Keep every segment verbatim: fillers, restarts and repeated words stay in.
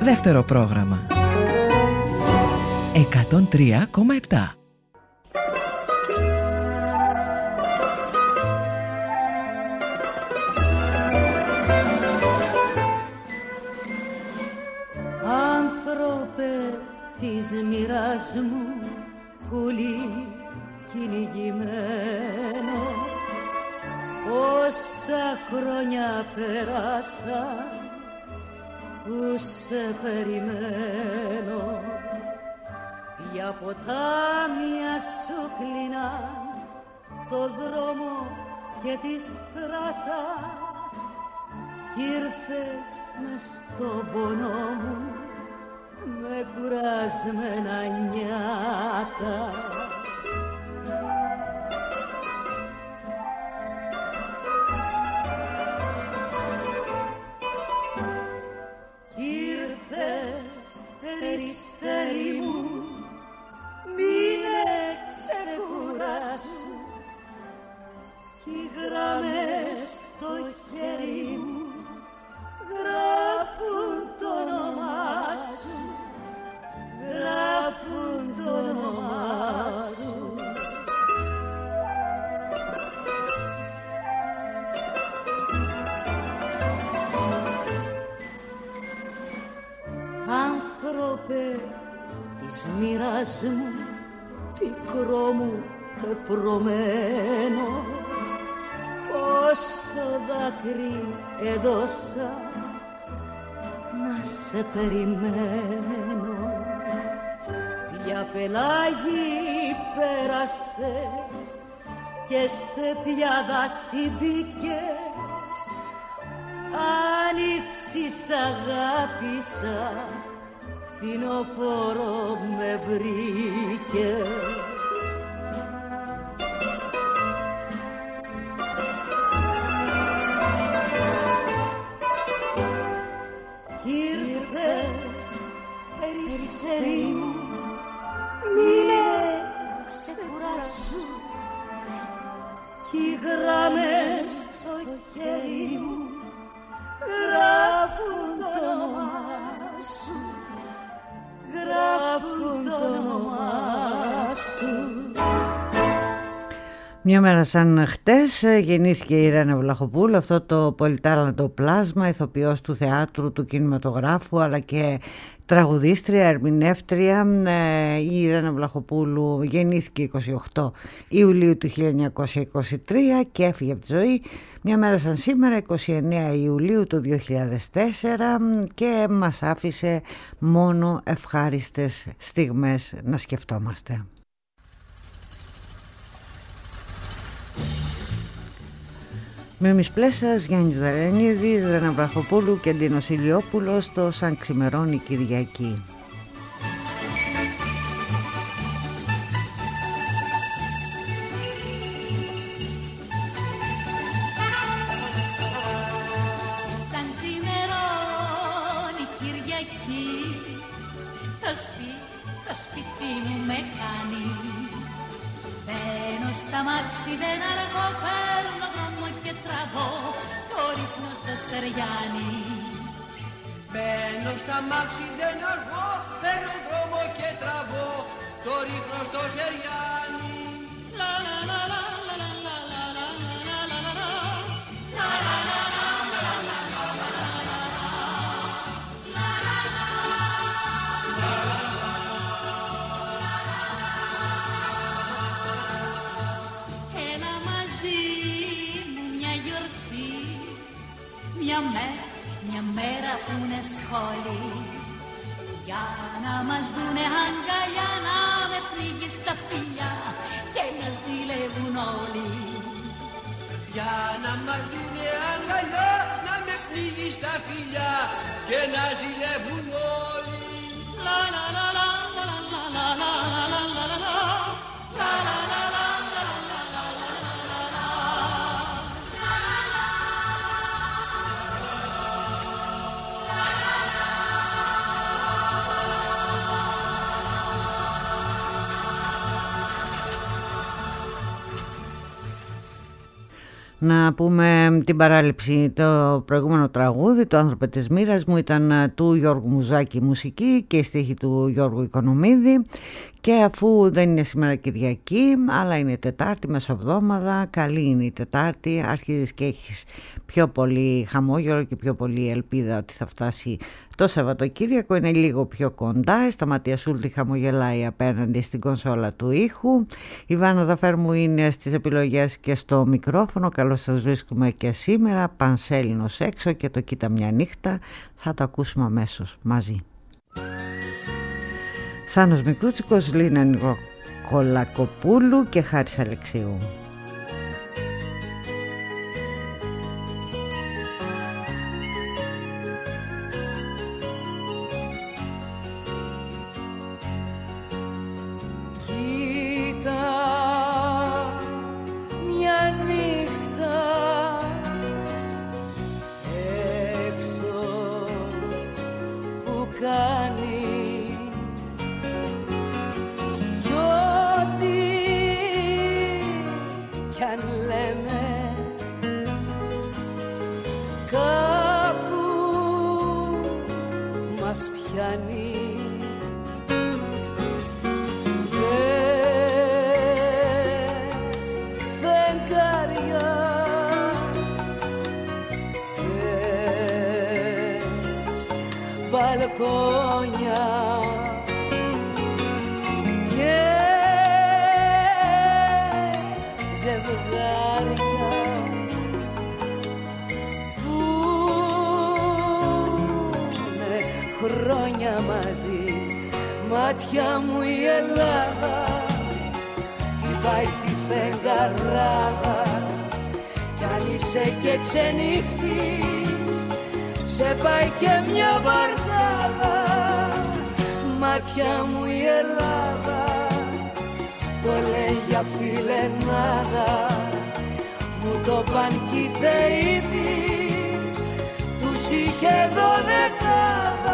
δεύτερο πρόγραμμα. εκατόν τρία κόμμα επτά. Άνθρωπε της μοίρας μου, πουλί κυνηγημένο, όσα χρόνια πέρασα που σε περιμένω. Για ποτάμια σου κλείναν το δρόμο και τη στράτα κι ήρθες μες στον πόνο μου με κουρασμένα νιάτα. Ήρθες περιστέρι μου, μείνε ξεκουράσου κι οι γραμμές στο χέρι μου γράφουν το όνομά σου, γράφουν το όνομά σου. Άνθρωπε της μοίρας μου, πικρό μου πεπρωμένο, πόσο δάκρυ έδωσα να σε περιμένω. Για πελάγι πέρασες και σε ποια δάση μπήκες, άνοιξης αγάπησα, φθινοπόρο με βρήκες. Ήρθες περιστέρι μου, μείνε ξεκουράσου κι οι γραμμές στο χέρι μου γράφουν το όνομά σου, γράφουν το όνομά σου. Μια μέρα σαν χτες γεννήθηκε η Ιρένα Βλαχοπούλου, αυτό το πολυτάλαντο πλάσμα, ηθοποιός του θεάτρου, του κινηματογράφου αλλά και τραγουδίστρια, ερμηνεύτρια. Η Ιρένα Βλαχοπούλου γεννήθηκε εικοστή όγδοη Ιουλίου του χίλια εννιακόσια είκοσι τρία και έφυγε από τη ζωή μια μέρα σαν σήμερα, εικοστή ενάτη Ιουλίου του δύο χιλιάδες τέσσερα, και μας άφησε μόνο ευχάριστες στιγμές να σκεφτόμαστε. Με Μισπλέσας, Γιάννης Δαρενίδης, Ρένα Βλαχοπούλου και Ντίνος Ηλιόπουλος στο Σαν ξημερώνει Κυριακή. Σαν ξημερώνει Κυριακή, το σπίτι, το σπίτι μου με κάνει. Μπαίνω στα μάξι, δεν αργώ, παίρνω δρόμο και τραβώ το ρίχνω στο Σεριάνι. Μπαίνω στα μάξι, δεν αργώ, παίρνω δρόμο και τραβώ το ρίχνω στο Σεριάνι. Λα λα λα λα λα λα λα λα λα λα λα λα. Μια μέρα, μια μέρα που είναι σχόλη, για να μας δουνε αγκαλιά, να με πνίγεις στα φιλιά και να ζηλεύουν όλοι. Για να μας δουνε αγκαλιά, να με πνίγεις στα φιλιά και να ζηλεύουν όλοι. Λα λα λα λα λα λα λα λα λα λα λα λα. Να πούμε την παράληψη. Το προηγούμενο τραγούδι, το «Άνθρωπε της μοίρας μου», ήταν του Γιώργου Μουζάκη μουσική και η στίχη του Γιώργου Οικονομίδη. Και αφού δεν είναι σήμερα Κυριακή, αλλά είναι Τετάρτη, μεσοβδόμαδα, καλή είναι η Τετάρτη, αρχίζεις και έχεις πιο πολύ χαμόγελο και πιο πολύ ελπίδα ότι θα φτάσει το Σαββατοκύριακο. Είναι λίγο πιο κοντά. Η Σταματία Σούλτη χαμογελάει απέναντι στην κονσόλα του ήχου. Η Βάνα Δαφέρμου είναι στις επιλογές και στο μικρόφωνο. Καλώς σας βρίσκουμε και σήμερα. Πανσέλινος έξω και το «Κοίτα μια νύχτα». Θα το ακούσουμε αμέσως μαζί. Θάνος Μικρούτσικος, Λίνα Νικολακοπούλου και Χάρης Αλεξίου. Κοίτα μια νύχτα έξω που κάνει κι αν λέμε κάπου μας πιάνει. Δες φεγγάρια, δες μπαλκόνια χρόνια μαζί. Μάτια μου η Ελλάδα χτυπάει τη φεγγαράδα κι αν είσαι και ξενύχτης σε πάει και μια βαρδάδα. Μάτια μου η Ελλάδα το λέει για φιλενάδα, μου το παν κι οι θεοί της τους είχε δωδεκάδα.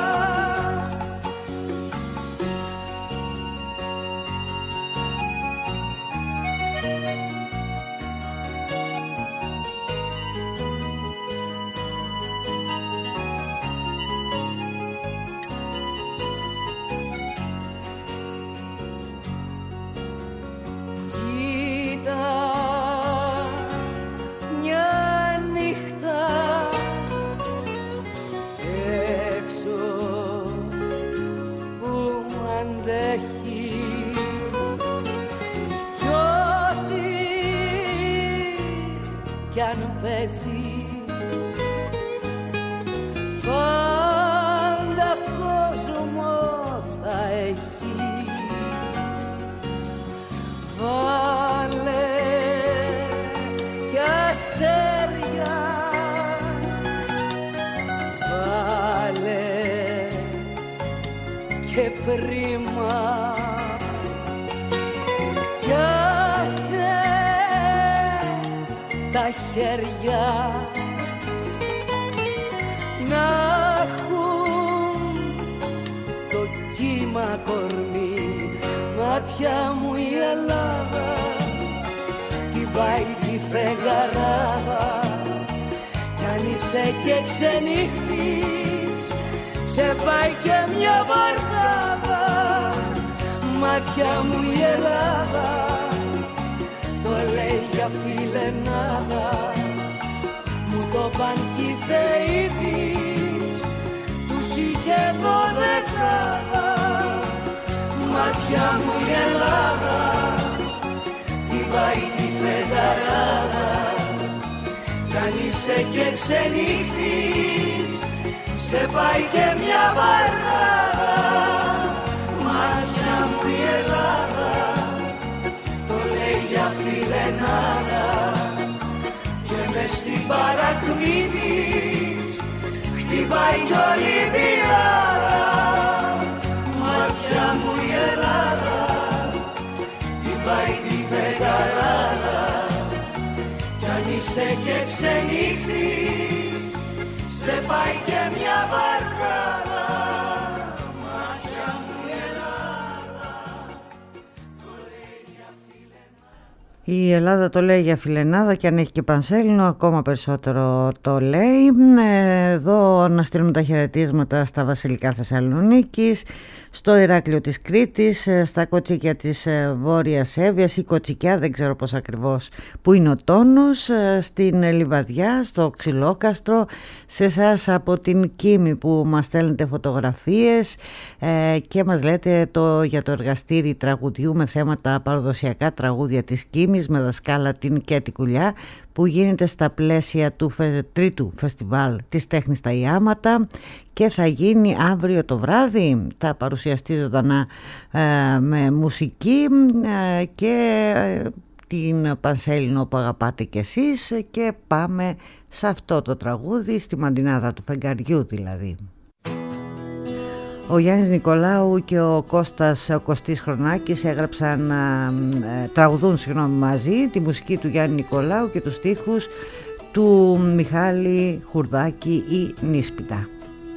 Κι αν πέσει πάντα κόσμο θα έχει. Βάλε κι αστέρια, βάλε και πρίμα κι άσε τα χέρια να έχουν το κύμα κορμί. Μάτια μου η Ελλάδα την πάει τη φεγγαράδα κι αν είσαι και ξενύχτης σε πάει και μια βαρδάδα. Μάτια μου η Ελλάδα το λέει για φιλενάδα, μου το παν κι οι θεοί της τους είχε δωδεκάδα. Μάτια μου η Ελλάδα την πάει τη φεγγαράδα κι αν είσαι και ξενύχτης σε πάει και μια βαρδάδα. Μάτια μου η Ελλάδα το λέει για φιλενάδα και μες στην παρακμή της χτυπάει κι Ολυμπιάδα. Μάτια μου η Ελλάδα την πάει τη φεγγαράδα κι αν είσαι και ξενύχτης σε πάει και μια βαρδάδα. Η Ελλάδα το λέει για φιλενάδα και αν έχει και πανσέλινο ακόμα περισσότερο το λέει. Εδώ να στείλουμε τα χαιρετίσματα στα Βασιλικά Θεσσαλονίκης, στο Ηράκλειο της Κρήτης, στα Κοτσίκια της Βόρειας Εύβοιας ή Κοτσικιά, δεν ξέρω πώς ακριβώς που είναι ο τόνος, στην Λιβαδιά, στο Ξυλόκαστρο, σε εσάς από την Κίμη που μας στέλνετε φωτογραφίες ε, και μας λέτε το, για το εργαστήρι τραγουδιού με θέματα παραδοσιακά τραγούδια της Κίμης με δασκάλα την Κέτη Κουλιά, που γίνεται στα πλαίσια του φε, τρίτου φεστιβάλ της τέχνης στα Ιάματα και θα γίνει αύριο το βράδυ. Θα παρουσιαστεί ζωντανά ε, με μουσική ε, και ε, την πανσέλινο που αγαπάτε κι εσείς, και πάμε σε αυτό το τραγούδι, στη μαντινάδα του φεγγαριού δηλαδή. Ο Γιάννης Νικολάου και ο Κώστας ο Κωστής Χρονάκης έγραψαν, ε, τραγουδούν συγγνώμη, μαζί τη μουσική του Γιάννη Νικολάου και τους στίχους του Μιχάλη Χουρδάκη ή Νίσπιτα.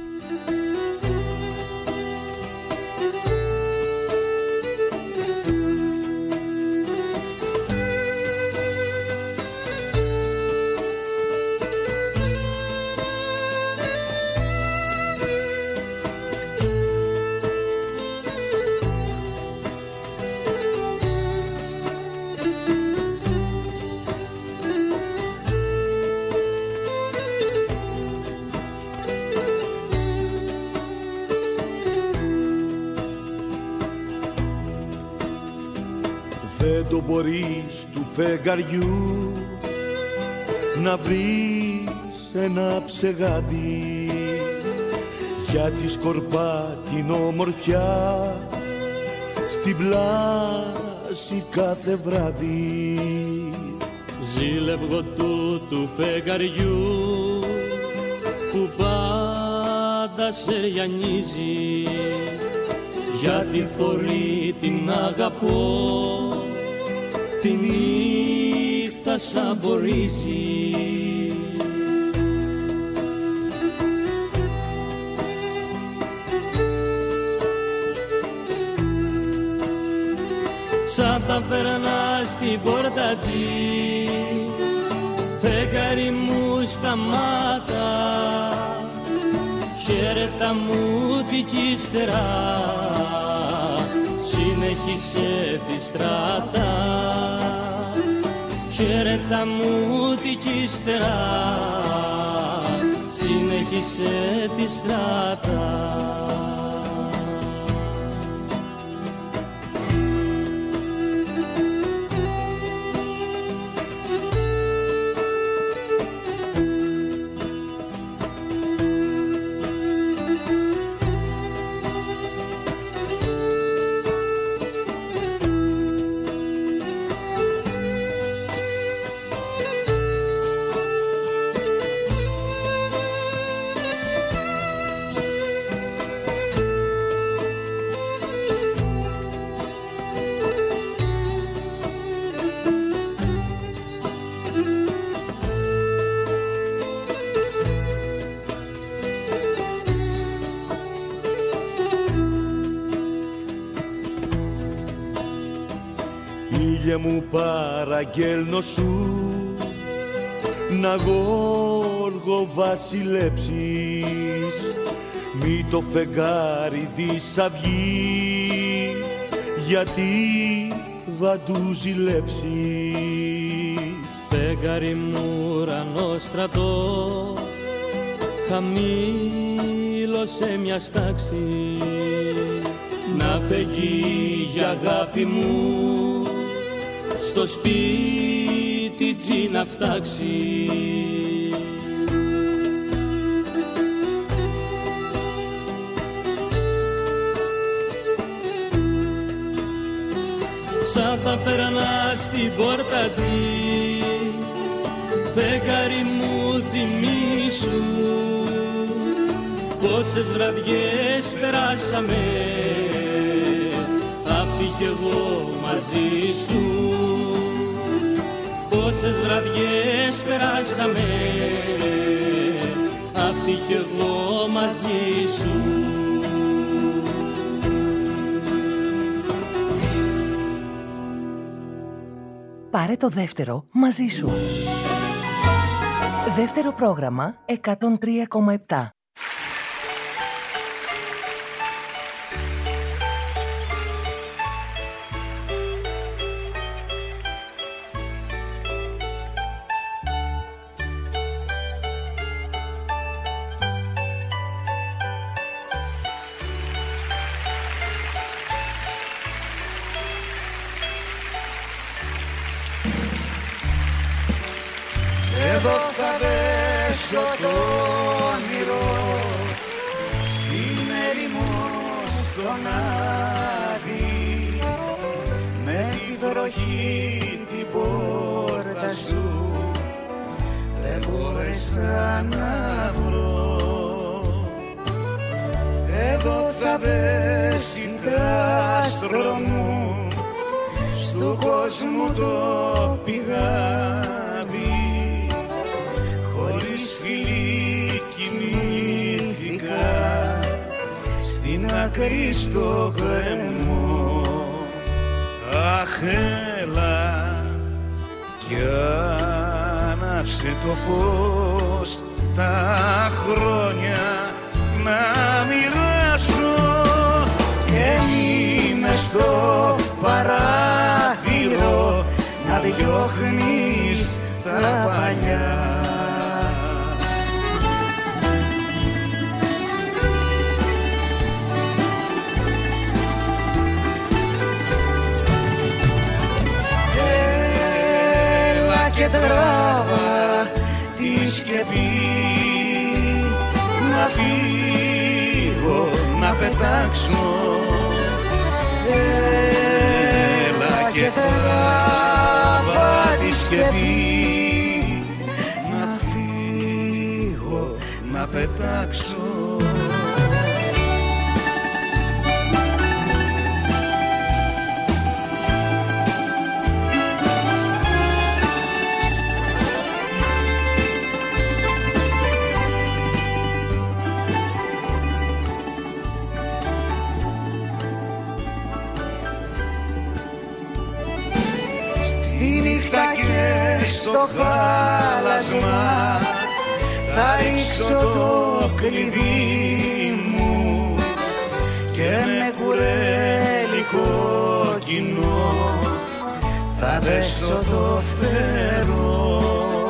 Μπορείς του φεγγαριού να βρεις ένα ψεγάδι, γιατί σκορπά την ομορφιά στην πλάση κάθε βράδυ. Ζήλευγω του του φεγγαριού που πάντα σε ριανίζει, γιατί θωρεί την αγαπώ τη νύχτα σαν μπορίζει. Σαν τα περνά στην πορτατζή, φεγγάρι μου σταμάτα, χαίρετα μου την κύστερα, συνέχισε τη στράτα. Χαίρετα μου την κύστερα, συνέχισε τη στράτα. Ήλιε μου παραγγέλνω σου να γόργο βασιλέψεις, μη το φεγγάρι δισαυγεί, γιατί θα του ζηλέψεις. Φεγγάρι μου ουρανό στρατό, χαμήλωσε μια στάξη, να φεγγεί για αγάπη μου στο σπίτι τσι να φτάξει. Σαν θα περνά στην πορτατζή, φεγγάρι μου θυμίσου πόσες βραδιές περάσαμε, αυτή κι εγώ μαζί σου. Πόσες βραδιές περάσαμε, αυτή κι εγώ μαζί σου. Πάρε το δεύτερο μαζί σου. Δεύτερο πρόγραμμα εκατόν τρία κόμμα επτά. Εδώ θα δέσω το όνειρο στην ερημό στον άδει, με τη βροχή την πόρτα σου δεν μπόρεσα να βρω. Εδώ θα δέσει κάστρο μου στου κόσμου το πηγάδι, χωρίς φιλί κοιμήθηκα στην άκρη στο κρεμό. Αχ, έλα κι άναψε το φως τα χρόνια να μοιράσω και μείνε στο παράθυρο να διώχνεις τα παλιά. Έλα και τράβα τη σκεπή, να φύγω, να πετάξω. Έλα και τράβα τη σκεπή, να φύγω, να πετάξω. Στη νύχτα και στο χάλασμα θα ρίξω το κλειδί μου και με κουρέλι κόκκινο θα δέσω το φτερό.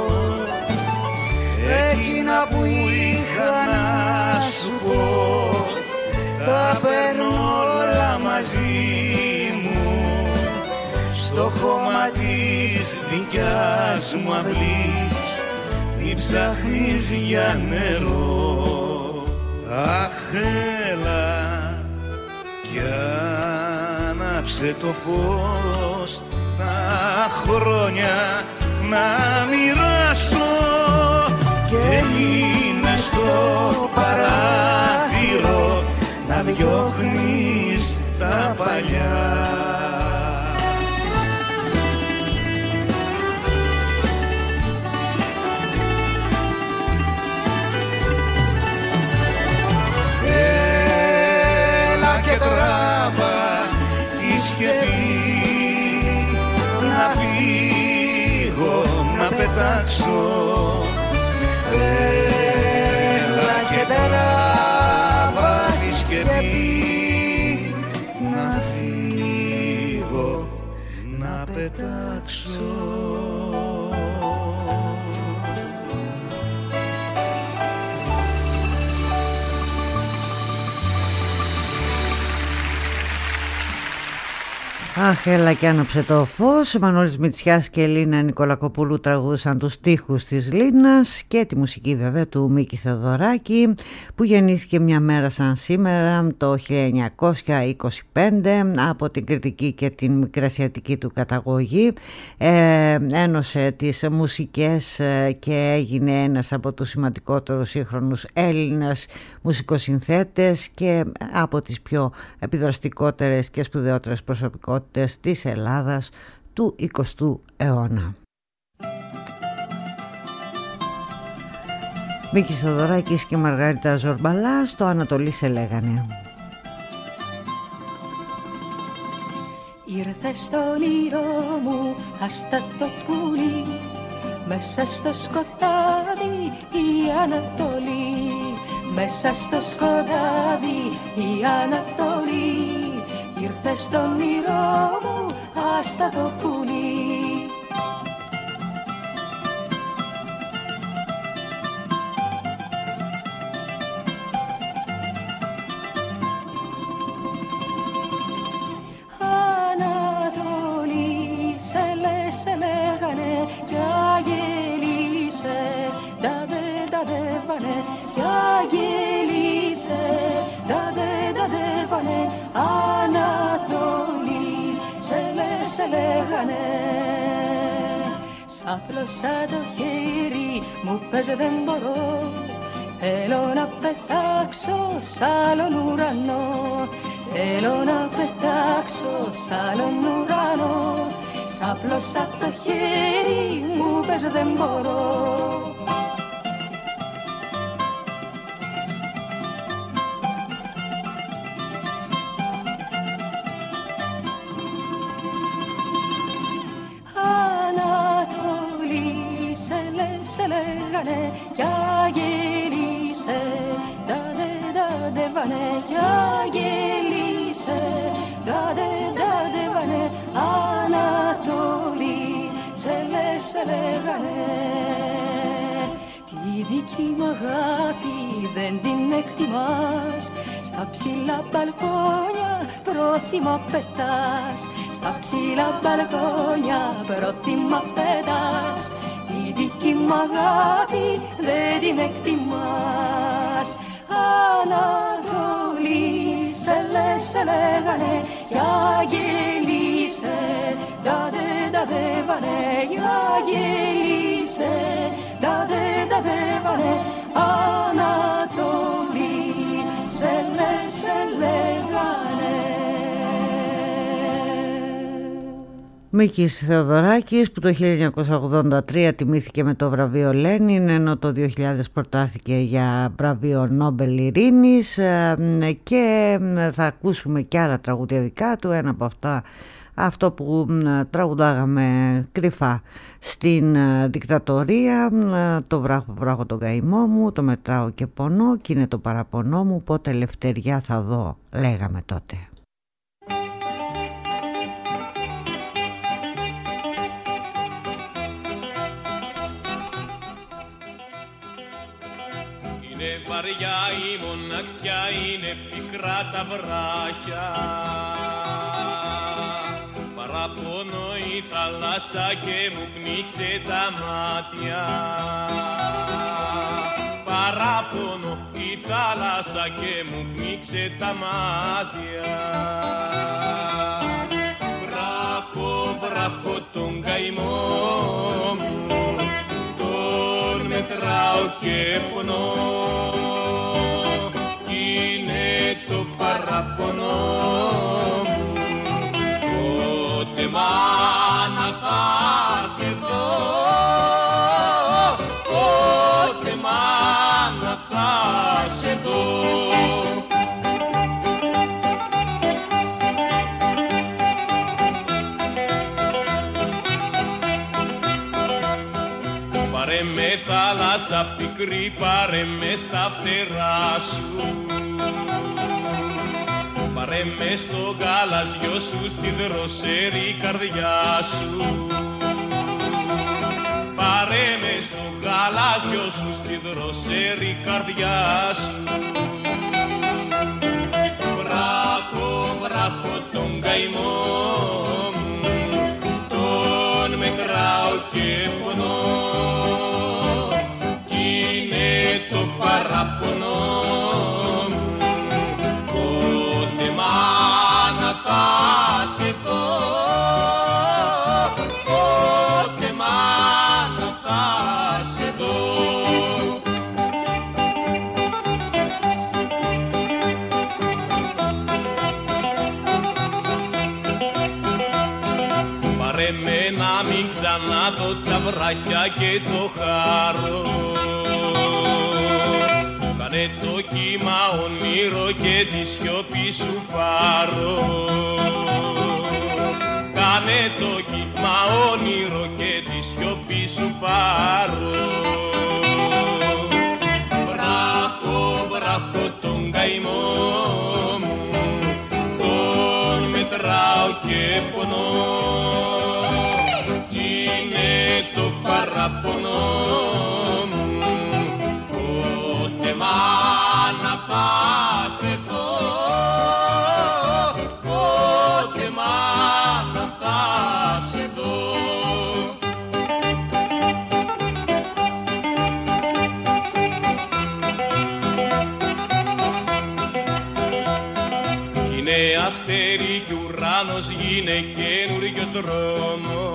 Εκείνα που είχα να σου πω τα παίρνω όλα μαζί μου στο χώμα της δικιάς μου αυλής, μη ψάχνεις για νερό. Αχ, έλα κι άναψε το φως τα χρόνια να μοιράσω και μείνε στο παράθυρο να διώχνεις τα παλιά. Και τράβα τη σκεπή, να φύγω, να πετάξω. Έλα και τράβα τη σκεπή, να φύγω, να πετάξω. Αχ, έλα και άναψε το φως. Μανώλης Μητσιάς και Λίνα Νικολακοπούλου τραγουδούσαν τους στίχους της Λίνας και τη μουσική βέβαια του Μίκη Θεοδωράκη, που γεννήθηκε μια μέρα σαν σήμερα το χίλια εννιακόσια είκοσι πέντε από την κριτική και την μικρασιατική του καταγωγή. Ε, ένωσε τις μουσικές και έγινε ένας από τους σημαντικότερους σύγχρονους Έλληνας μουσικοσυνθέτες και από τις πιο επιδραστικότερες και σπουδαιότερες προσωπικότητες της Ελλάδας του εικοστού αιώνα. Μίκης Θεοδωράκης και Μαργαρίτα Ζορμπαλά στο Ανατολή σε λέγανε. Ήρθε στο όνειρό μου άστατο πουλί, μέσα στο σκοτάδι η Ανατολή, μέσα στο σκοτάδι η Ανατολή. Ήρθε στο όνειρό μου άστατο πουλί. Σε λέγανε κι αγγελίσε, δαδε δαδε βανε κι αγγελίσε, δαδε δαδε βανε Ανατολή, σε λέ σε λέγανε. Σάπλωσα το χέρι μου, πες δεν μπορώ, θέλω να πετάξω σ' άλλον ουρανό, θέλω να πετάξω σ' άλλον ουρανό. Σάπλωσα το χέρι μου, πες δεν μπορώ. Ανατολή, σε λέ, σε λέγανε κι αγγελίσε, δαδε δαδε βανε κι αγγελίσε, δαδε δαδε βανε Ανατολή, σε λέ, σε λέγανε. Τη δική μου αγάπη δεν την εκτιμάς, στα ψηλά μπαλκόνια πρόθυμα πετάς, στα ψηλά μπαλκόνια πρόθυμα πετάς. Τη δική μου αγάπη δεν την εκτιμάς. Ανατολή, σε λέ, σε λέγανε κι αγγελίσε, δαδε δαδε βανε κι αγγελίσε, δαδε δαδε βανε Ανατολή, σε λέ, σε λέγανε. Μίκης Θεοδωράκης, που το χίλια εννιακόσια ογδόντα τρία τιμήθηκε με το βραβείο Λένιν, ενώ το δύο χιλιάδες προτάθηκε για βραβείο Νόμπελ Ειρήνης, και θα ακούσουμε και άλλα τραγούδια δικά του. Ένα από αυτά, αυτό που τραγουδάγαμε κρυφά στην δικτατορία, το βράχο βράχο τον καημό μου, το μετράω και πονώ κι είναι το παραπονό μου, πότε ελευθεριά θα δω, λέγαμε τότε. Είναι βαριά η μοναξιά, είναι πικρά τα βράχια, παραπονώ η θάλασσα και μου πνίξε τα μάτια. Παραπονώ η θάλασσα και μου πνίξε τα μάτια. Βράχο, βράχο τον καημό μου, τον μετράω και πονώ, κι είναι το παραπονό μου, πότε μάνα θα σε δω, πότε μάνα θα σε δω. Πάρε με θάλασσα πικρή, πάρε με στα φτερά σου, πάρε με στο γαλαζιό σου, στη δροσερή καρδιά σου, πάρε με στο γαλαζιό σου, στη δροσερή καρδιά σου. Βράχο, βράχο τον καημό μου, τον μετράω και πονώ, κι είναι το παραπονό μου, πότε μάνα θα σε δω, πότε μάνα θα σε δω. Πάρε με να μην ξαναδώ τα βράχια και το χάρο, κάνε το κύμα όνειρο και τη σιωπή σου φάρο. κάνε το κύμα όνειρο και τη σιωπή σου πάρω. Βράχω, βράχω τον καημό μου, τον μετράω και πονώ, κι είναι το παραπονό μου, πότε μάνα πας εδώ, πότε μάνα πας εδώ. Είναι αστέρι κι ουράνος, γίνε καινούριος δρόμος,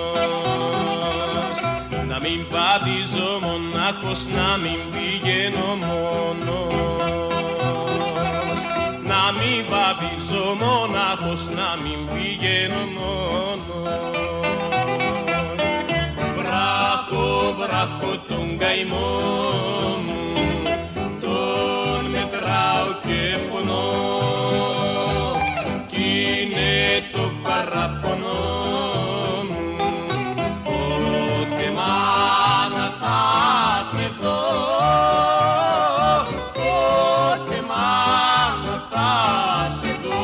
να μην βαδίζω μονάχος, να μην πηγαίνω μόνος, να μην βαδίζω μονάχος, να μην πηγαίνω μόνος. Βράχω, βράχω τον καημό μου, τον μετράω και πονώ, κι είναι το παραπονό μου, πότε μάνα θα σε δω, πότε μάνα θα σε δω.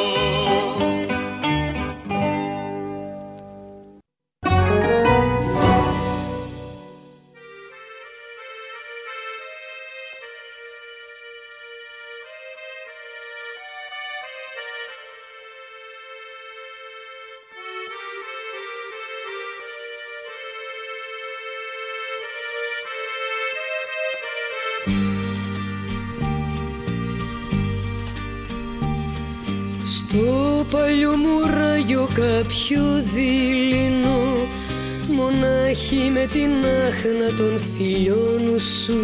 Στο παλιό μου ράγιο κάποιο δειλινό, μονάχη με την άχνα των φιλιών σου,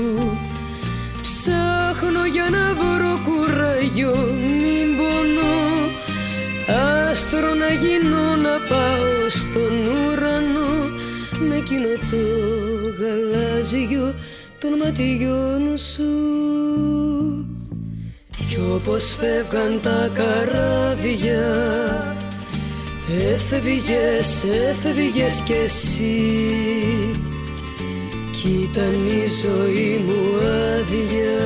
ψάχνω για να βρω κουράγιο, μην πονώ, άστρο να γίνω, να πάω στον ουρανό, με εκείνο το γαλάζιο των ματιών σου. Κι όπως φεύγαν τα καράβια, έφευγες, έφευγες κι εσύ, κι ήταν η ζωή μου άδεια,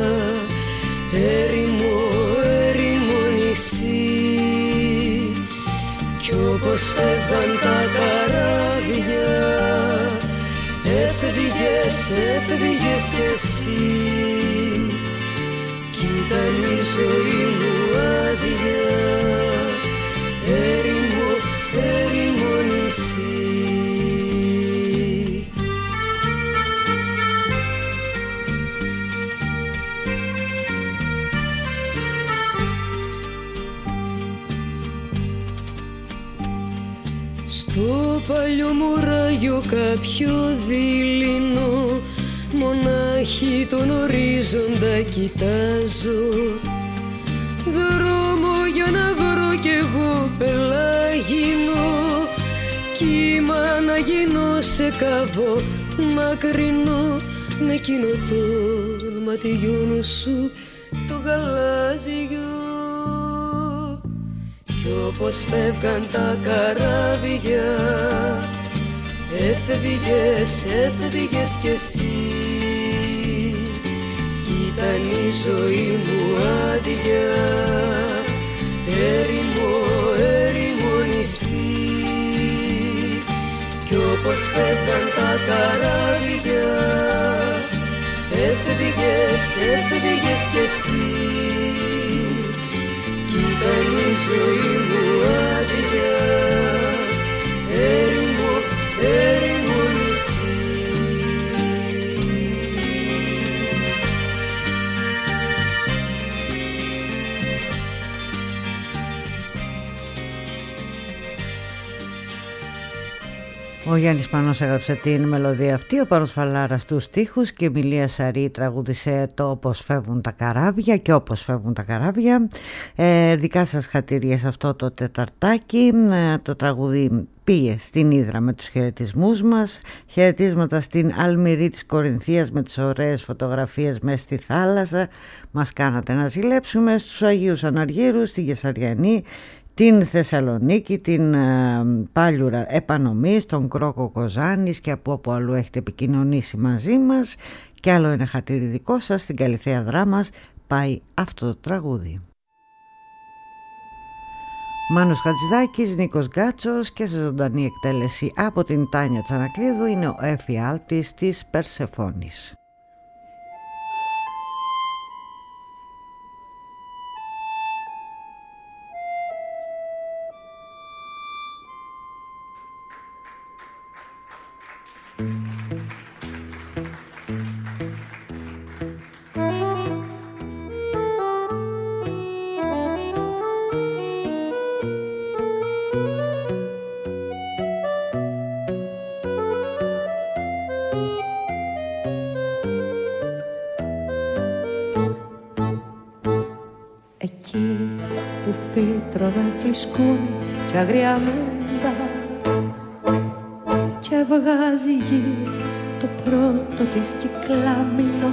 έρημο, έρημο νησί. Κι όπως φεύγαν τα καράβια, έφευγες, έφευγες κι εσύ, κι ήταν η ζωή μου άδεια, έρημο, έρημο νησί. Στο παλιό μου ράγιο κάποιο δειλινό, μονάχη τον ορίζοντα κοιτάζω, δρόμο για να βρω κι εγώ πελάγινο, κύμα να γίνω σε καβό μακρινό, με εκείνο των ματιών σου το γαλάζιο. Κι όπως φεύγαν τα καράβια, έφευγες, έφευγες κι εσύ, κι ήταν η ζωή μου άδεια, έρημο, έρημο νησί. Κι όπως φεύγαν τα καράβια, έφευγες, έφευγες κι εσύ, κι ήταν η ζωή μου άδεια, έρημο, έρημο νησί. Ο Γιάννης Πανός έγραψε την μελωδία αυτή, ο Πάνος Φαλάρας τους στίχους και η Μιλία Σαρή τραγούδισε το «Όπως φεύγουν τα καράβια» και «Όπως φεύγουν τα καράβια». Ε, δικά σας χατήρια σε αυτό το τεταρτάκι. Ε, το τραγούδι πήγε στην Ύδρα με τους χαιρετισμούς μας. Χαιρετίσματα στην Αλμυρή της Κορινθίας με τις ωραίες φωτογραφίες μέσα στη θάλασσα. Μας κάνατε να ζηλέψουμε. Στους Αγίους Αναργύρους, στη Γεσαριανή, την Θεσσαλονίκη, την Πάλιουρα Επανομής, τον Κρόκο Κοζάνης και από όπου αλλού έχετε επικοινωνήσει μαζί μας. Και άλλο ένα χατήρι δικό σας, στην Καλυθέα Δράμας πάει αυτό το τραγούδι. Μάνος Χατζηδάκης, Νίκος Γκάτσος και σε ζωντανή εκτέλεση από την Τάνια Τσανακλείδου είναι ο εφιάλτης της Περσεφόνης. Φλισκούνι κι αγριαμέντα και βγάζει γη το πρώτο της κυκλάμινο.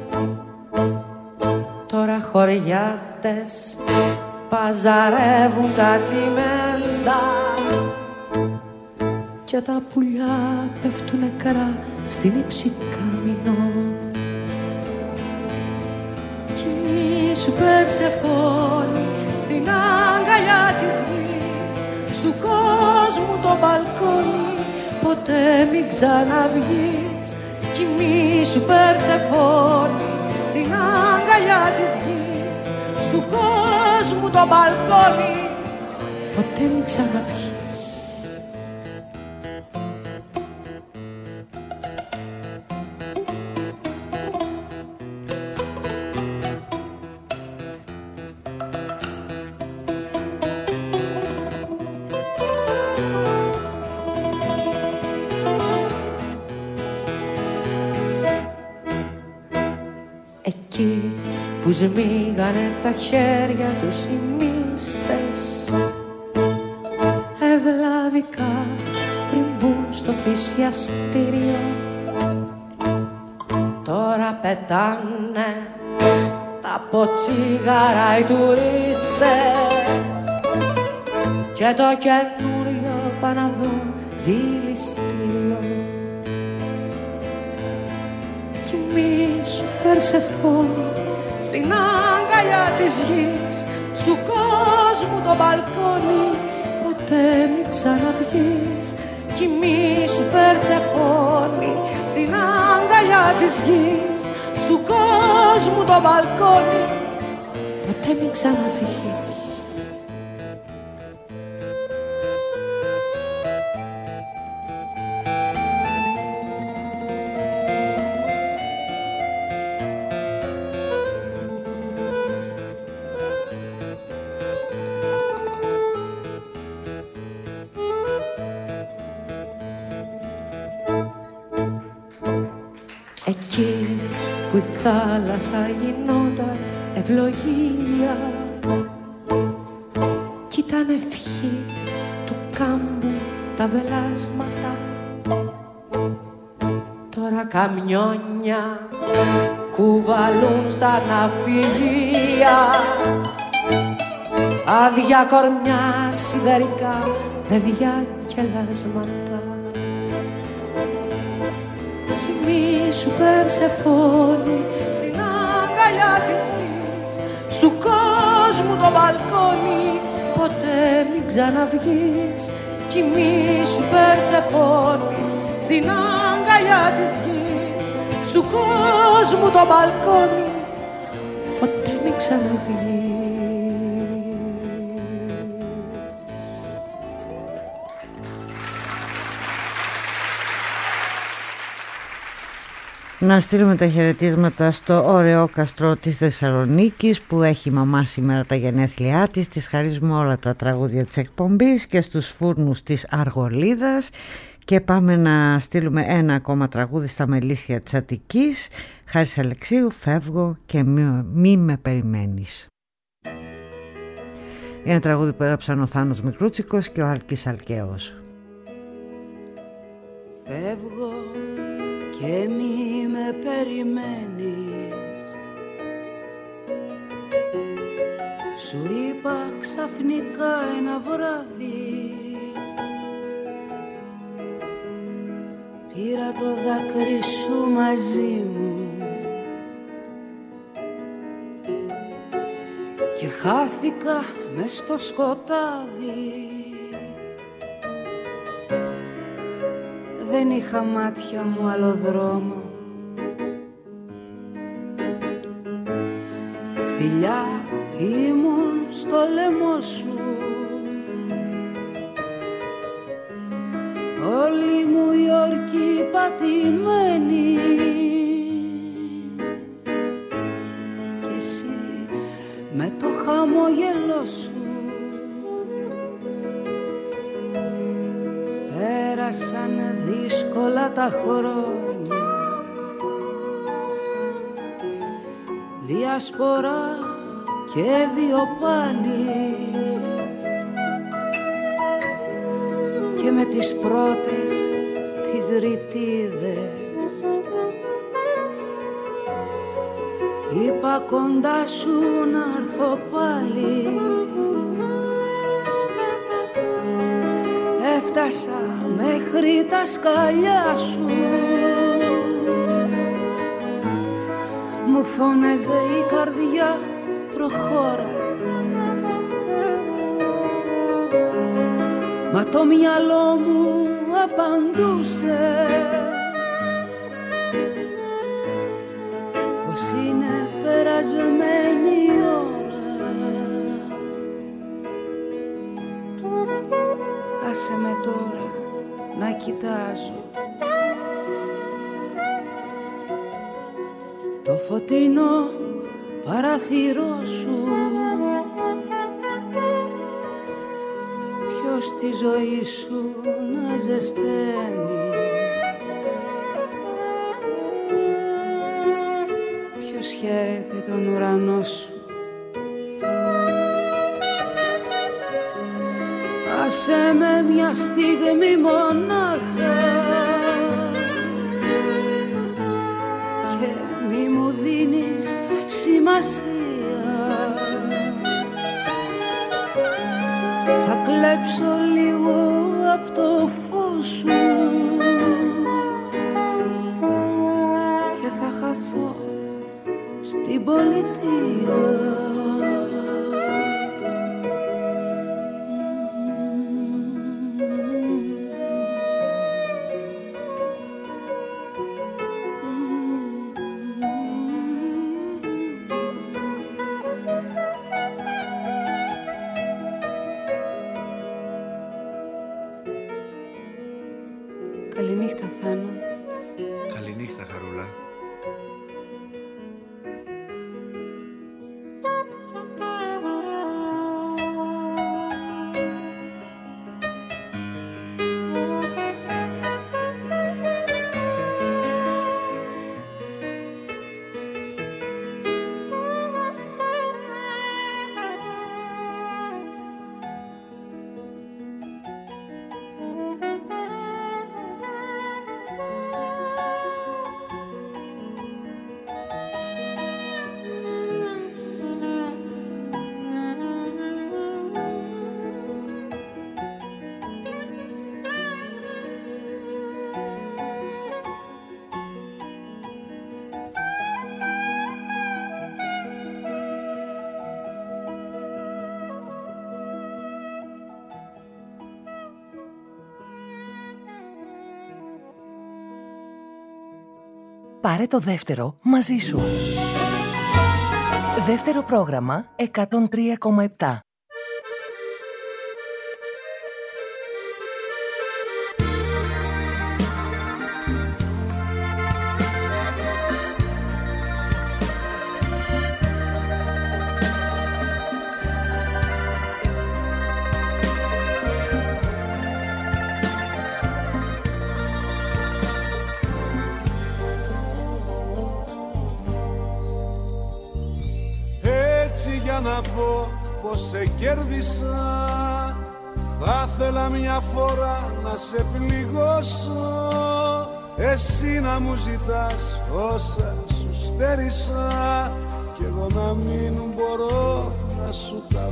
Τώρα χωριάτες παζαρεύουν τα τσιμέντα και τα πουλιά πέφτουν νεκρά στην Υψηκάμινο. Κι σου Περσεφόνη στην αγκαλιά της γης, στου κόσμου το μπαλκόνι, ποτέ μην ξαναβγείς. Κοιμήσου Περσεφόνη στην αγκαλιά της γης, στου κόσμου το μπαλκόνι, ποτέ μην ξαναβγείς. Που σμίγανε τα χέρια τους οι μύστες ευλαβικά πριν μπουν στο θυσιαστήριο. Τώρα πετάνε τα ποτσίγαρα οι τουρίστες και το καινούριο πάνε να δουν δηληστήριο. Κοιμήσου Περσεφόνη στην αγκαλιά της γης, στου κόσμου το μπαλκόνι, ποτέ μην ξαναβγείς. Κοιμήσου Περσεφόνη στην αγκαλιά της γης, στου κόσμου το μπαλκόνι, ποτέ μην ξαναβγείς. Εκεί που η θάλασσα γινόταν ευλογία κι ήταν ευχή του κάμπου τα βελάσματα. Τώρα καμιόνια κουβαλούν στα ναυπηγεία άδεια κορμιά σιδερικά, παιδιά και λάσματα. Σου Περσεφόνη στην αγκαλιά της γης, στου κόσμου το μπαλκόνι, ποτέ μην ξαναβγείς. Κοιμήσου Περσεφόνη στην αγκαλιά της γης, στου κόσμου το μπαλκόνι, ποτέ μην ξαναβγείς. Να στείλουμε τα χαιρετίσματα στο ωραίο καστρό της Θεσσαλονίκης που έχει η μαμά σήμερα τα γενέθλιά της. Της χαρίζουμε όλα τα τραγούδια της εκπομπής και στους φούρνους της Αργολίδας. Και πάμε να στείλουμε ένα ακόμα τραγούδι στα μελίσια της Αττικής. Χάρης Αλεξίου, φεύγω και μη, μη με περιμένεις. Ένα τραγούδι που έγραψαν ο Θάνος Μικρούτσικος και ο Άλκης Αλκαίος. Φεύγω και μη με περιμένεις, σου είπα ξαφνικά ένα βράδυ, πήρα το δάκρυ σου μαζί μου και χάθηκα μες στο σκοτάδι. Δεν είχα μάτια μου άλλο δρόμο, φιλιά ήμουν στο λαιμό σου. Όλη μου η όρκη πατημένη κι εσύ με το χαμόγελό σου. Πέρασαν δύσκολα τα χρόνια, διασπορά και βιοπάλι, και με τις πρώτες τις ρητίδες είπα κοντά σου να έρθω πάλι. Έφτασα μέχρι τα σκαλιά σου, μου φώναζε η καρδιά προχώρα, μα το μυαλό μου απαντούσε πως είναι περασμένη η ώρα. Άσε με τώρα να κοιτάζω το φωτεινό παράθυρό σου. Ποιος τη ζωή σου να ζεσταίνει, ποιος χαίρεται τον ουρανό σου. Άσε με μια στιγμή μονάχα και μη μου δίνεις σημασία. Θα κλέψω λίγο απ' το φως σου και θα χαθώ στην πολιτεία. Καληνύχτα, Θάνο. Καληνύχτα, Χαρούλα. Πάρε το δεύτερο μαζί σου. Δεύτερο πρόγραμμα εκατόν τρία κόμμα επτά. Να πω πως σε κέρδισα, θα ήθελα μια φορά να σε πληγώσω, εσύ να μου ζητάς όσα σου στέρισα κι εγώ να μην μπορώ να σου τα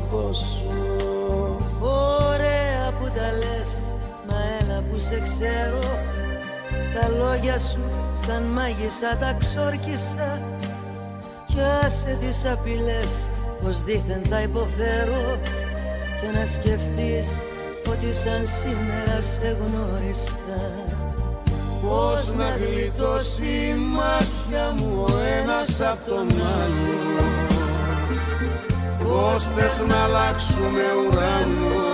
σε ξέρω. Τα λόγια σου σαν μάγισσα τα ξόρκισα. Κι άσε τις απειλές πως δήθεν θα υποφέρω. Και να σκεφτείς ότι σαν σήμερα σε γνώρισα. Πώς να γλιτώσει η μάτια μου ο ένας απ' τον άλλο. Πώς θες να αλλάξουμε ουρανό.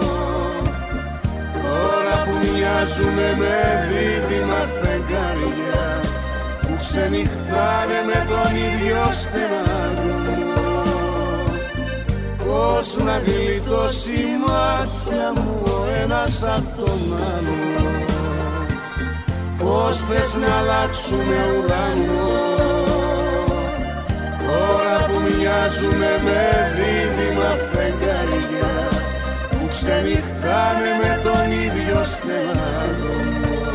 Τώρα που μοιάζουμε με δίδυμα φεγγάρια που ξενυχτάνε με τον ίδιο στεναγμό. Πώς να γλιτώσει η μάτια μου ο ένας απ' τον άλλο. Πώς θες να αλλάξουμε ουρανό. Τώρα που μοιάζουμε με δίδυμα φεγγάρια που ξενυχτάνε με τον ίδιο στεναγμό.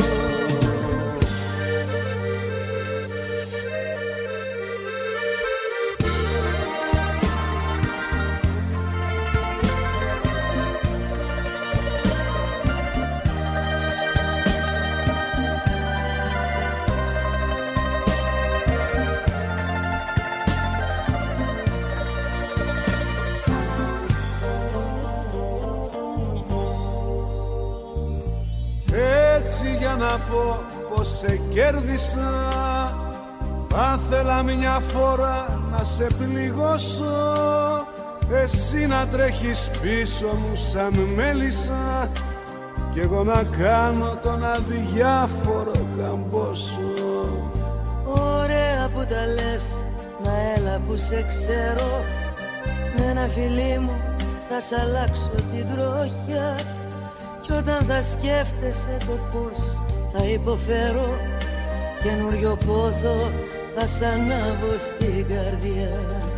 Για να πω πως σε κέρδισα, θα ήθελα μια φορά να σε πληγώσω. Εσύ να τρέχεις πίσω μου σαν μέλισσα κι εγώ να κάνω τον αδιάφορο καμπόσο. Ωραία που τα λες, μα έλα που σε ξέρω. Με ένα φιλί μου θα σ' αλλάξω την τροχιά. Κι όταν θα σκέφτεσαι το πώς θα υποφέρω, καινούριο πόθο θα σ' ανάβω στην καρδιά.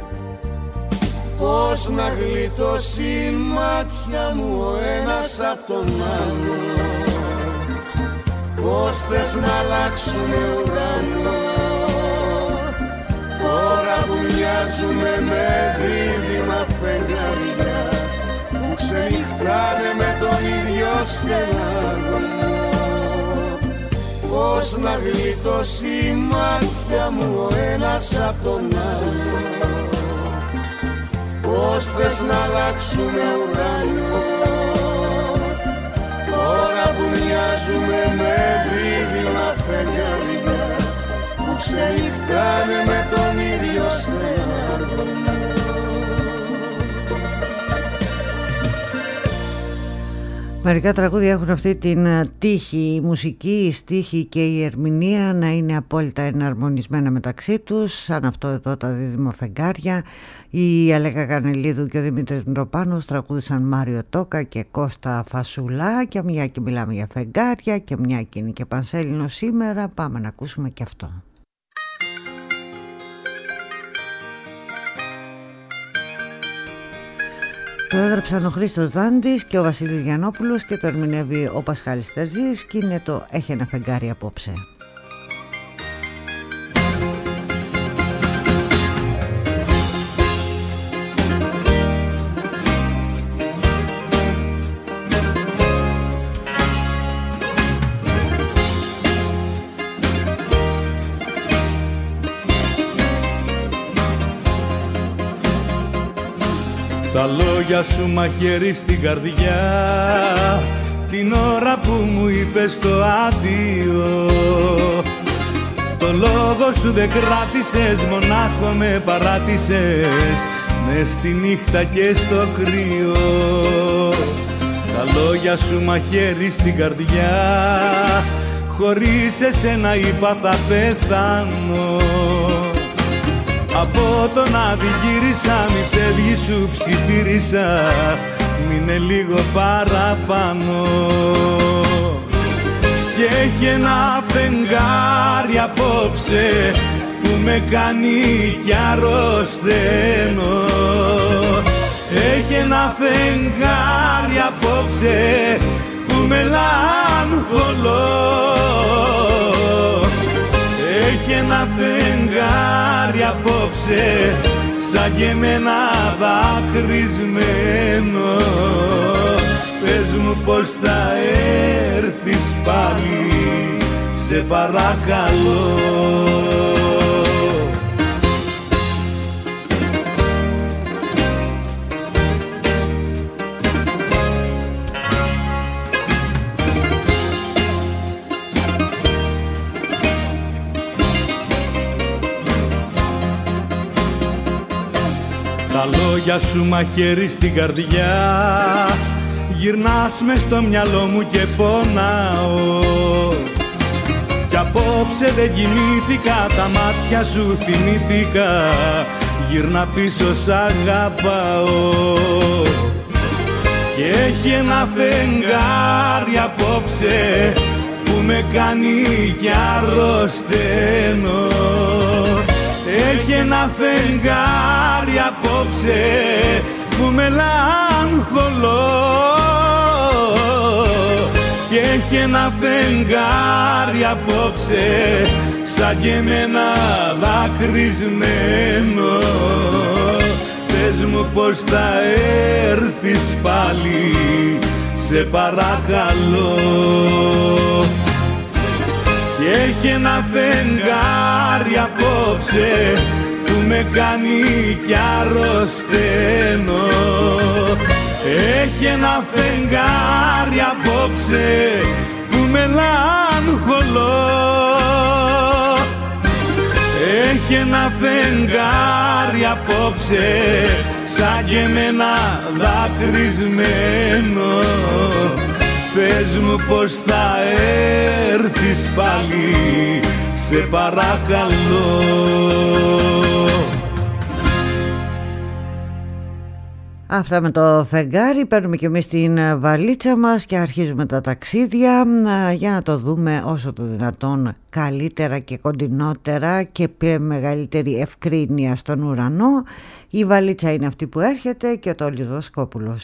Πώς να γλιτώσει η μάτια μου ο ένας απ' τον άλλο. Πώς θες να αλλάξουμε ουρανό. Τώρα που μοιάζουμε με δίδυμα φεγγάρια που ξενυχτάνε με τον ίδιο στεναγμό. Πώς να γλιτώσει η μάτια μου ο ένας απ' τον άλλο. Πώς θες να αλλάξουμε ουρανό. Τώρα που μοιάζουμε με δίδυμα φεγγάρια που ξενυχτάνε με τον ίδιο στεναγμό. Μερικά τραγούδια έχουν αυτή την τύχη, η μουσική, η στίχη και η ερμηνεία να είναι απόλυτα εναρμονισμένα μεταξύ τους, σαν αυτό εδώ τα δίδυμα φεγγάρια. Η Αλέκα Κανελίδου και ο Δημήτρης Μητροπάνος τραγούδισαν Μάριο Τόκα και Κώστα Φασουλά, και μια και μιλάμε για φεγγάρια και μια και είναι και πανσέλινο σήμερα, πάμε να ακούσουμε και αυτό. Το έγραψαν ο Χρήστος Δάντης και ο Βασίλης Γιαννόπουλος και το ερμηνεύει ο Πασχάλης Τερζής και είναι το «Έχει ένα φεγγάρι απόψε». Τα λόγια σου μαχαίρι στην καρδιά την ώρα που μου είπες το αντίο. Το λόγο σου δεν κράτησες, μονάχο με παράτησες μες στη νύχτα και στο κρύο. Τα λόγια σου μαχαίρι στην καρδιά, χωρίς εσένα είπα θα πεθάνω. Από τον αντιγύρισα, μη φεύγει σου ψιθύρισα, μείνε λίγο παραπάνω. Και έχει ένα φεγγάρι απόψε που με κάνει κι αρρωσταίνω. Έχει ένα φεγγάρι απόψε που μελαγχολώ. Έχει ένα φεγγάρι απόψε σαν και εμένα δακρυσμένο. πες μου πως θα έρθεις πάλι, σε παρακαλώ. Τα λόγια σου μαχαίρι στην καρδιά, γυρνάς μες στο μυαλό μου και πονάω. Κι απόψε δεν κοιμήθηκα, τα μάτια σου θυμήθηκα, γύρνα πίσω σ' αγαπάω. Και έχει ένα φεγγάρι απόψε που με κάνει κι αρρωσταίνω. Έχει ένα φεγγάρι απόψε που μελαγχολώ. Και έχει ένα φεγγάρι απόψε σαν και εμένα δακρυσμένο. Πες μου πως θα έρθεις πάλι, σε παρακαλώ. Και έχει ένα φεγγάρι απόψε που με κάνει κι αρρωσταίνω. Έχει ένα φεγγάρι απόψε που μελαγχολώ. Έχει ένα φεγγάρι απόψε σαν και εμένα δακρυσμένο. Πες μου πως θα έρθεις πάλι, σε παρακαλώ. Αυτά με το φεγγάρι, παίρνουμε και εμείς την βαλίτσα μας και αρχίζουμε τα ταξίδια για να το δούμε όσο το δυνατόν καλύτερα και κοντινότερα και μεγαλύτερη ευκρίνεια στον ουρανό. Η βαλίτσα είναι αυτή που έρχεται και ο Τόλης Βοσκόπουλος.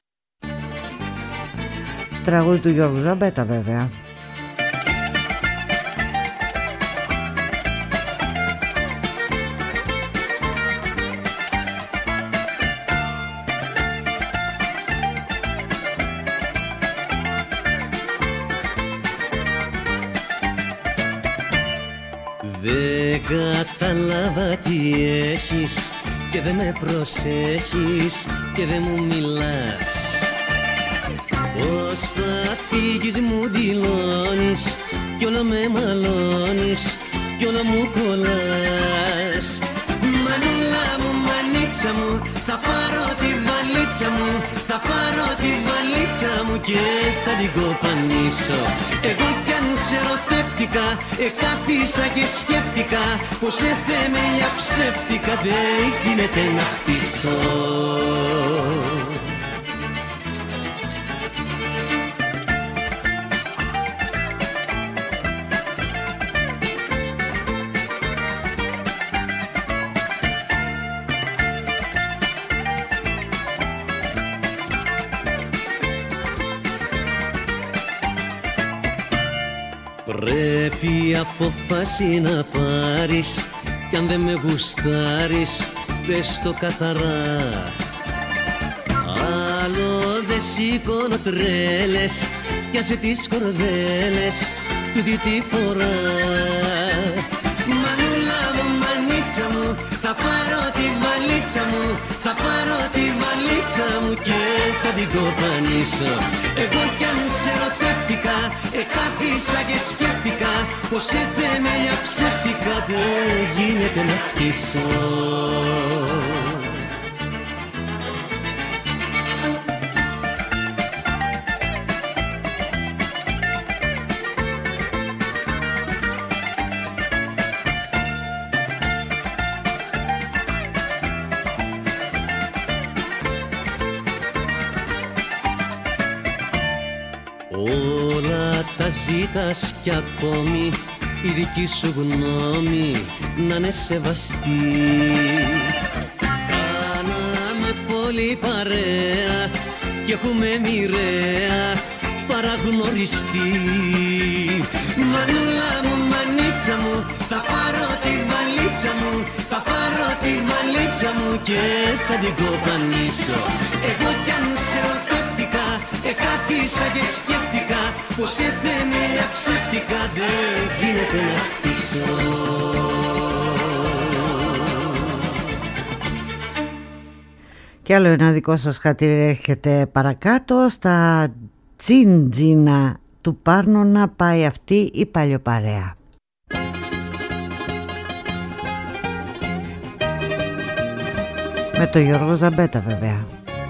Τραγούδι του Γιώργου Ζαμπέτα βέβαια. Δεν κατάλαβα τι έχεις και δεν με προσέχεις και δεν μου μιλάς. Πώς θα φύγεις μου δηλώνεις κι όλο με μαλώνεις κι όλο μου κολλάς. Μανούλα μου, μανίτσα μου, θα πάρω τη βαλίτσα μου, θα πάρω τη βαλίτσα μου και θα την κοπανίσω. Εγώ κι αν σε ερωτεύτηκα, εκάθισα και σκέφτηκα πως σε θεμέλια ψεύτικα δεν γίνεται να χτίσω. Πρέπει απόφαση να πάρεις κι αν δεν με γουστάρεις πες το καθαρά. Άλλο δεν σηκώνω τρέλες κι άσε τις κορδέλες τούτη τη φορά. Μανούλα μου, μανίτσα μου, θα πάρω τη βαλίτσα μου, θα πάρω τη βαλίτσα μου και θα την κοπανίσω. Εγώ κι αν σε ερωτεύτηκα, εκάθισα και σκέφτηκα πως σε θεμέλια ψεύτικα δεν γίνεται να χτίσω. Ζήτας κι ακόμη η δική σου γνώμη να είναι σεβαστή. Κάναμε πολύ παρέα κι έχουμε μοιραία παραγνωριστεί. Μανούλα μου, μανίτσα μου, θα πάρω τη βαλίτσα μου, θα πάρω τη βαλίτσα μου και θα την κοπανίσω. Εγώ κι αν σε ερωτεύτηκα, Εκάτησα και σκέφτηκα πως σε θεμέλια ψεύτικα δεν γίνεται να χτίσω. Και άλλο ένα δικό σας χατήρι έρχεται παρακάτω. Στα Τζίντζινα του Πάρνονα πάει αυτή η παλιοπαρέα. Με το Γιώργο Ζαμπέτα βέβαια.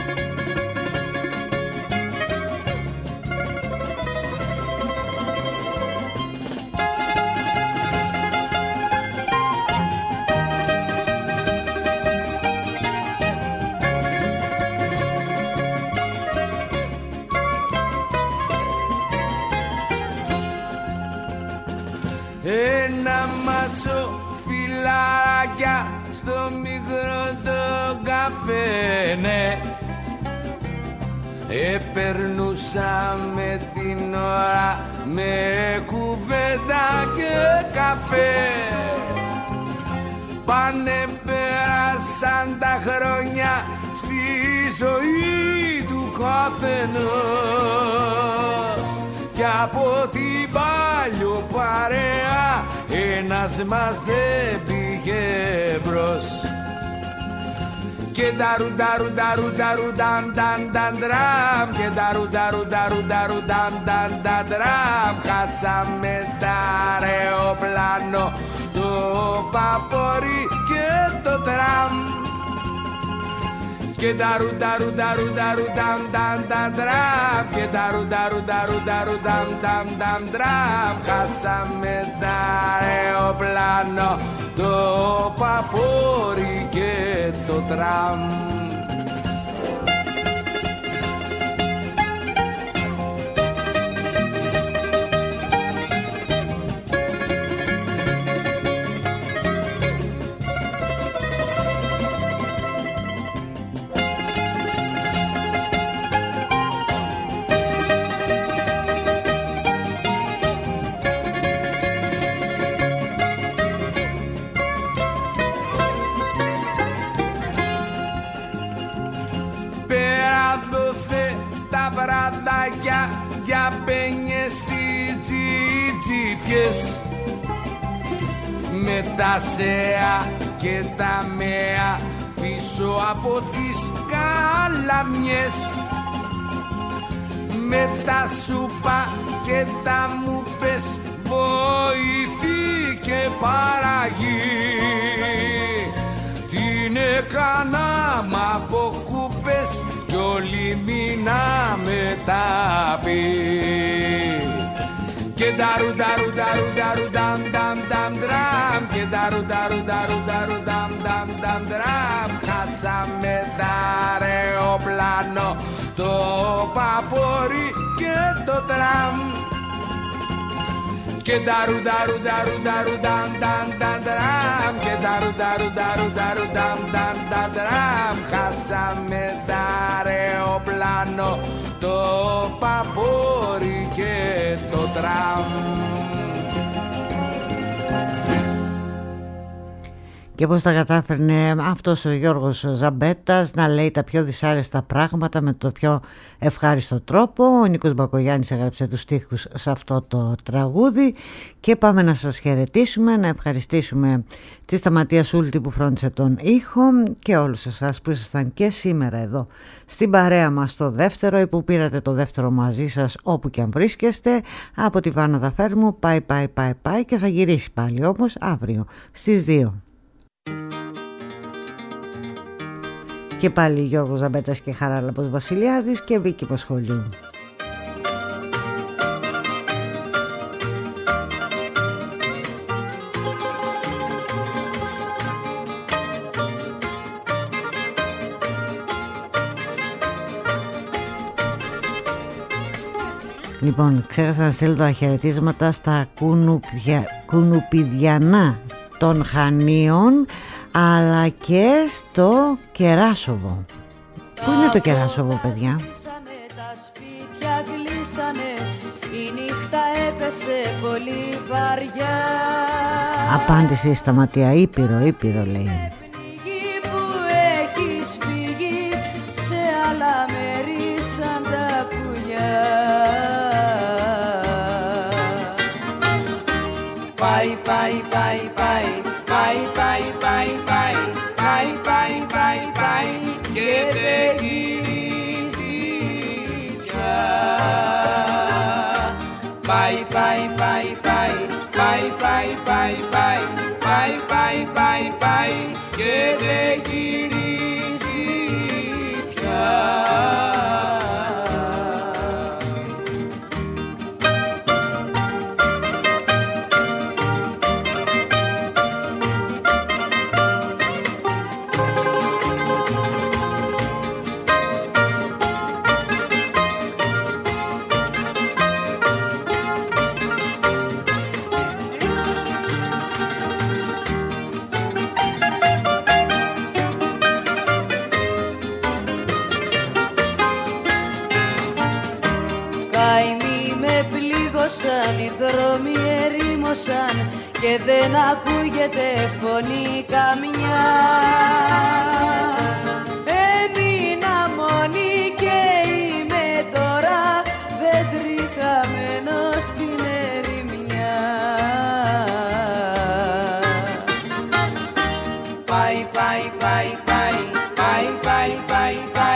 Ένα μάτσο φιλαράκια στο μικρό το καφέ, ναι. Επερνούσα με την ώρα με κουβέντα και καφέ. Πάνε πέρασαν τα χρόνια στη ζωή του καθενός κι από την παλιό παρέα ένας μας δεν πήγε μπρος. Και νταρου νταρου νταρου νταρου νταν νταν νταν τραμ, και νταρου νταρου νταρου νταρου νταν νταν νταν τραμ. Χάσαμε τα αεροπλάνο, το παπόρι και το τραμ. Και νταρου νταρου νταρου νταρου νταν νταν νταν τραμ, και νταρου νταρου νταρου νταρου νταν νταν νταν τραμ. Χάσαμε τα αεροπλάνο, το παπόρι και το τραμ. Βραδάκια για μπαίνιες στη τζιτζιφιές, με τα σέα και τα μέα πίσω από τις καλαμιές, με τα σούπα και τα μούπες, βοηθή και παραγή. Την έκαναμε από κούπες κι όλοι μείναμε τα πει. Και νταρου νταρου νταρου νταρου νταμ νταμ νταμ τραμ, και νταρου νταρου νταρου νταρου νταμ νταμ νταμ τραμ. Χάσαμε τα αεροπλάνο, το παπόρι και το τραμ. Και νταρου νταρου νταρου νταρου νταμ νταμ νταμ τραμ, και νταρου νταρου νταρου νταρου νταμ νταμ νταμ τραμ. Χάσαμε τα αεροπλάνο, το παπόρι και το τραμ. Και πώς τα κατάφερνε αυτός ο Γιώργος Ζαμπέτας να λέει τα πιο δυσάρεστα πράγματα με το πιο ευχάριστο τρόπο. Ο Νίκος Μπακογιάννης έγραψε τους στίχους σε αυτό το τραγούδι. Και πάμε να σας χαιρετήσουμε, να ευχαριστήσουμε τη Σταματία Σούλτη που φρόντισε τον ήχο και όλους εσάς που ήσασταν και σήμερα εδώ στην παρέα μας το δεύτερο ή που πήρατε το δεύτερο μαζί σας όπου και αν βρίσκεστε. Από τη Βάνα Δαφέρμου πάει πάει πάει πάει και θα γυρίσει πάλι όμως αύριο στις δύο. Και πάλι Γιώργος Ζαμπέτας και Χαράλαμπος Βασιλιάδης και Βίκη Πασχολιού. Λοιπόν, ξέχασα να στείλω τα χαιρετίσματα στα κουνουπια... κουνουπιδιανά των Χανίων, αλλά και στο Κεράσοβο. Πού είναι το Κεράσοβο, παιδιά? Τα σπίτια κλείσανε, η νύχτα έπεσε πολύ βαριά. Απάντηση Σταματία, Ήπειρο, Ήπειρο λέει. Πνίγει που έχεις φύγει, σε άλλα μέρη σαν τα πουλιά. Πάει, πάει, πάει, πάει, πάει, πάει, πάει, πάει, πάει, πάει, πάει, πάει και δεν γυρίζει πια. Πάει, πάει, πάει, πάει, πάει, πάει, πάει, πάει, πάει, πάει, πάει, πάει και δεν γυρίζει πια. Οι δρόμοι ερήμωσαν και δεν ακούγεται φωνή καμιά. Έμεινα μόνη και είμαι τώρα δεντρικαμένος στην ερημιά. Πάει, πάει, πάει, πάει, πάει, πάει, πάει, πάει.